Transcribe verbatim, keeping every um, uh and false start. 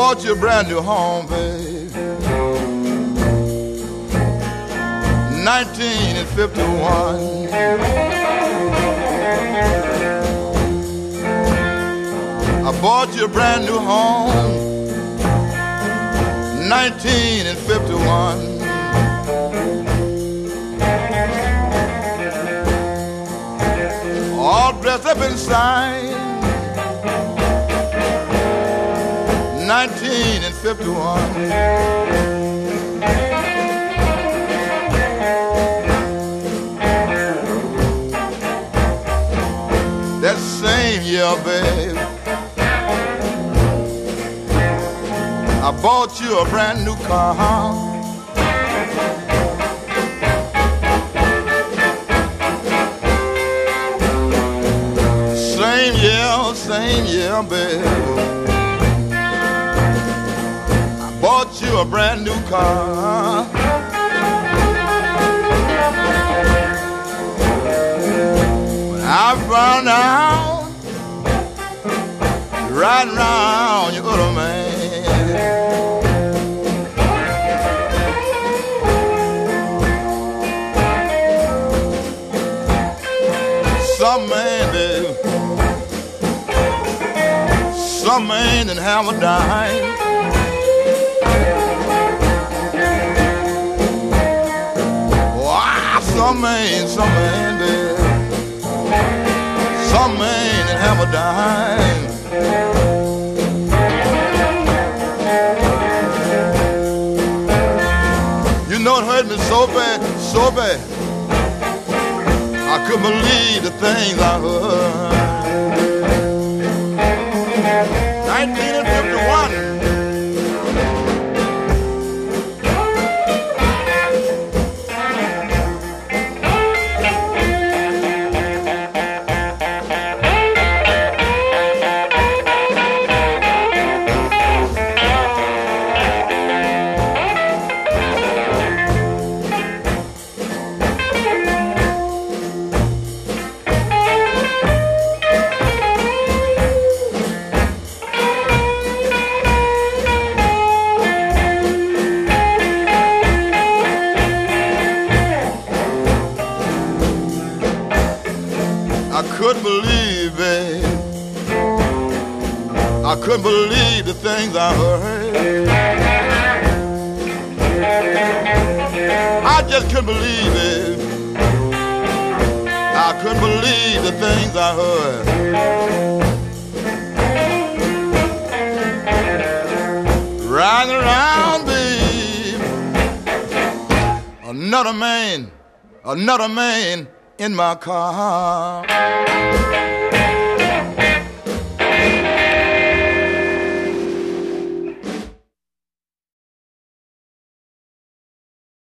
bought you a brand new home, babe. nineteen fifty-one. I bought you a brand new home. nineteen fifty-one. All dressed up inside. nineteen fifty-one. That same year, babe, I bought you a brand new car. Same year, same year, babe, I bought you a brand new car. When I found out you're riding around your other man, some man, babe, some man didn't have a dime. Wow, some man, some man, babe, some man didn't have a dime. You know it hurt me so bad, so bad, I couldn't believe the things I heard. nineteen fifty-one. I couldn't believe it. I couldn't believe the things I heard. I just couldn't believe it. I couldn't believe the things I heard. Riding around, babe, another man, another man in my car.